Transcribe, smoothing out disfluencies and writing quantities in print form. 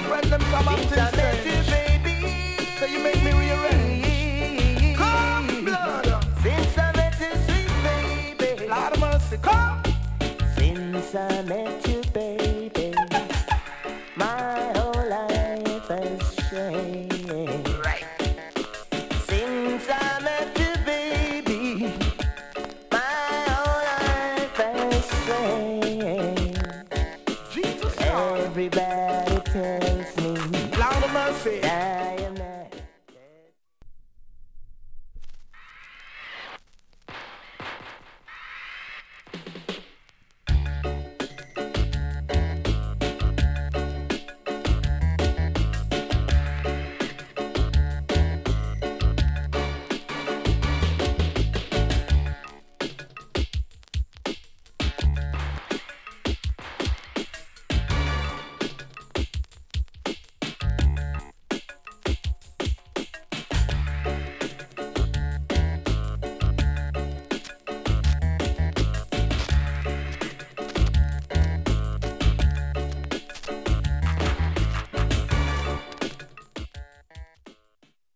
friend them come up Since I to met you, baby, so you make me rearrange. Come, blood. since I met you, sweet baby, Lord of mercy, come. since I met you, baby, my whole life has changed. Right. Since I met you, baby, my whole life has changed. Jesus, God. Everybody tell